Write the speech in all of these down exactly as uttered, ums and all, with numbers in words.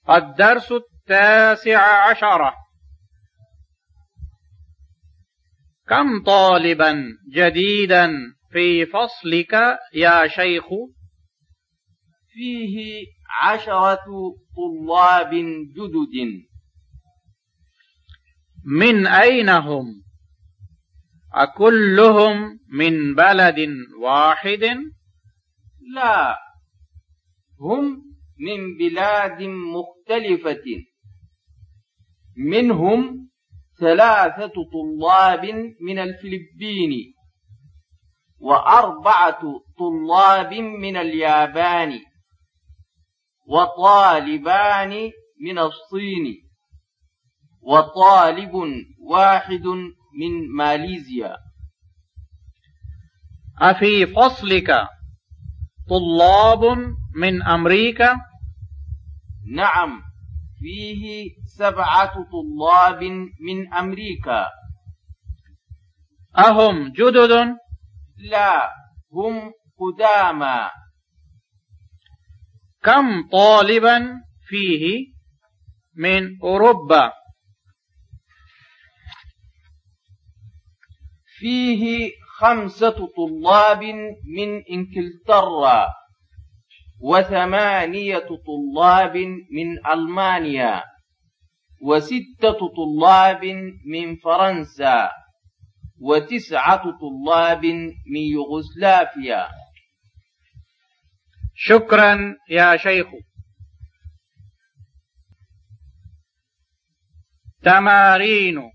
الدرس التاسع عشر. كم طالبا جديدا في فصلك يا شيخ؟ فيه عشرة طلاب جدد. من أين هم؟ أكلهم من بلد واحد؟ لا، هم من بلاد مختلفة. منهم ثلاثة طلاب من الفلبين، وأربعة طلاب من اليابان، وطالبان من الصين، وطالب واحد من ماليزيا. أفي فصلك طلاب من أمريكا؟ نعم، فيه سبعة طلاب من أمريكا. أهم جدد؟ لا، هم قدامى. كم طالبا فيه من أوروبا؟ فيه خمسة طلاب من إنجلترا، وثمانية طلاب من ألمانيا، وستة طلاب من فرنسا، وتسعة طلاب من يوغوسلافيا. شكرا يا شيخ. تمارين: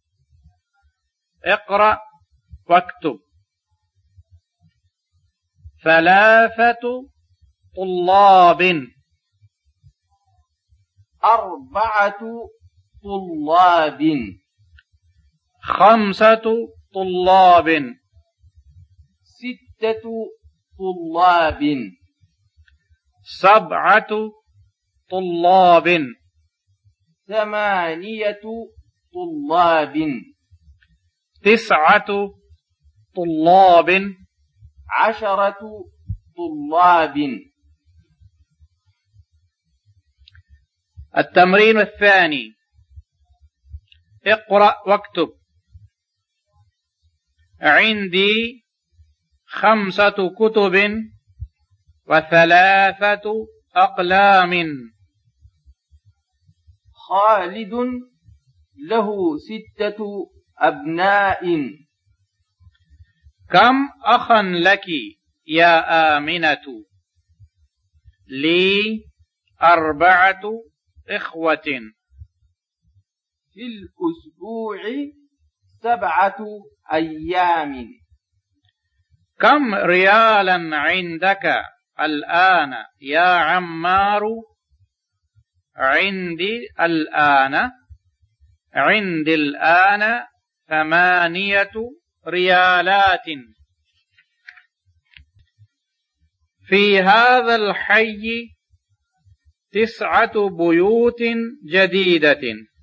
اقرأ واكتب. ثلاثة طلاب. أربعة طلاب. خمسة طلاب. ستة طلاب. سبعة طلاب. ثمانية طلاب. تسعة طلاب. عشرة طلاب. التمرين الثاني: اقرأ واكتب. عندي خمسة كتب وثلاثة أقلام. خالد له ستة أبناء. كم أخا لك يا آمنة؟ لي أربعة إخوة. في الأسبوع سبعة أيام. كم ريالا عندك الآن يا عمار؟ عندي الآن عندي الآن ثمانية ريالات. في هذا الحي تسعة بيوت جديدة.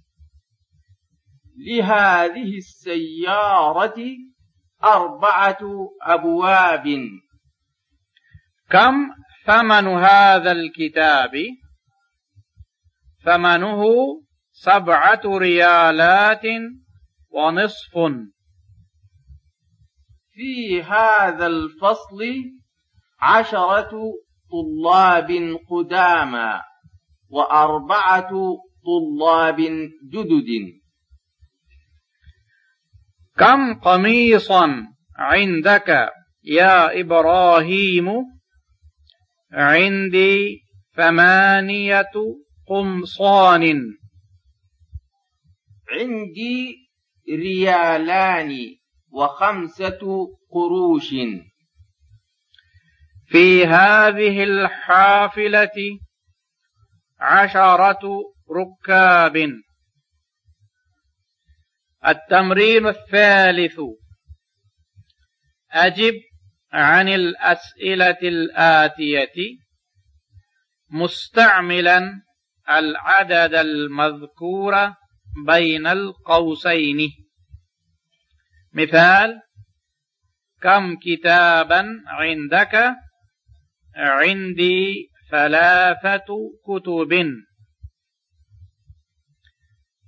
لهذه السيارة أربعة أبواب. كم ثمن هذا الكتاب؟ ثمنه سبعة ريالات ونصف. في هذا الفصل عشرة طلاب قدامى، وأربعة طلاب جدد. كم قميصا عندك يا إبراهيم؟ عندي ثمانية قمصان. عندي ريالان وخمسة قروش. في هذه الحافلة عشرة ركاب. التمرين الثالث: أجب عن الأسئلة الآتية مستعملا العدد المذكور بين القوسين. مثال: كم كتابا عندك؟ عندي ثلاثة كتب.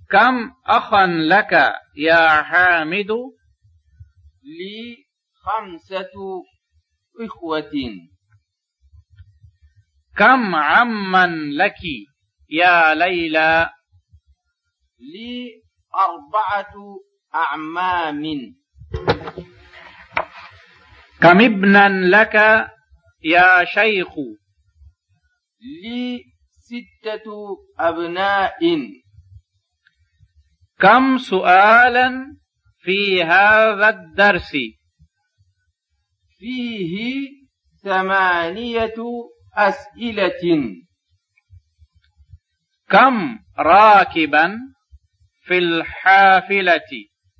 كم أخا لك يا حامد؟ لي خمسة إخوة. كم عما لك يا ليلى؟ لي أربعة أعمام. كم ابنا لك يا شيخ؟ لي ستة أبناء. كم سؤالا في هذا الدرس؟ فيه ثمانية أسئلة. كم راكبا في الحافلة؟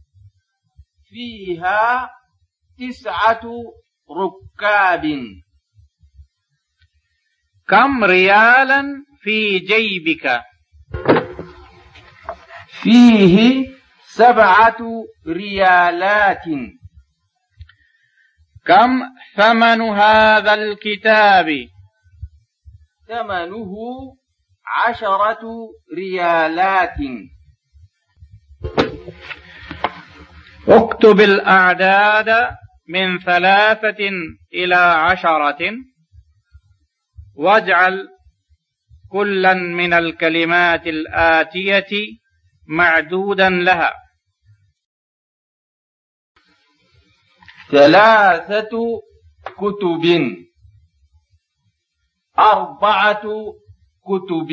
فيها تسعة ركاب. كم ريالا في جيبك؟ فيه سبعة ريالات. كم ثمن هذا الكتاب؟ ثمنه عشرة ريالات. اكتب الأعداد من ثلاثة إلى عشرة، واجعل كلا من الكلمات الآتية معدودا لها. ثلاثة كتب. أربعة كتب.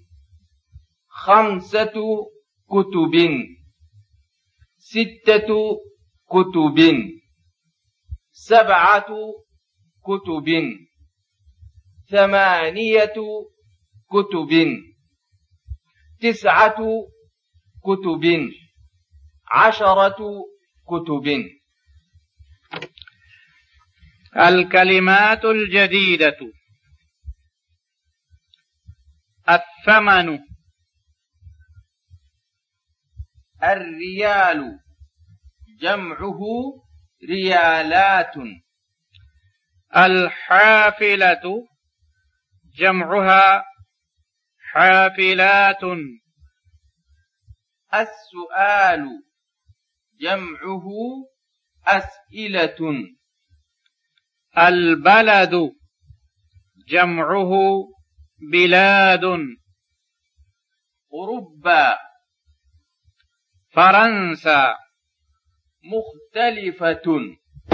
خمسة كتب. ستة كتب. سبعة كتب. ثمانية كتب. تسعة كتب. عشرة كتب. الكلمات الجديدة: الثمن، الريال جمعه ريالات. الحافلة جمعها حافلات. السؤال جمعه أسئلة. البلد جمعه بلاد. أوروبا. فرنسا. مختلفة.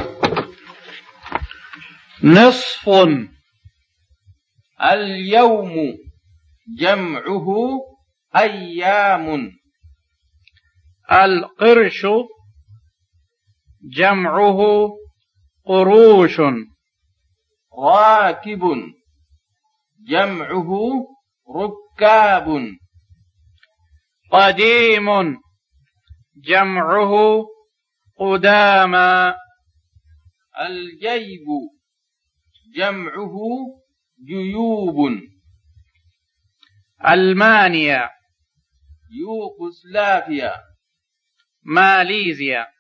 نصف. اليوم جمعه أيام. القرش جمعه قروش. راكب جمعه ركاب. قديم جمعه قدامى. الجيب جمعه جيوب. ألمانيا. يوغوسلافيا. ماليزيا.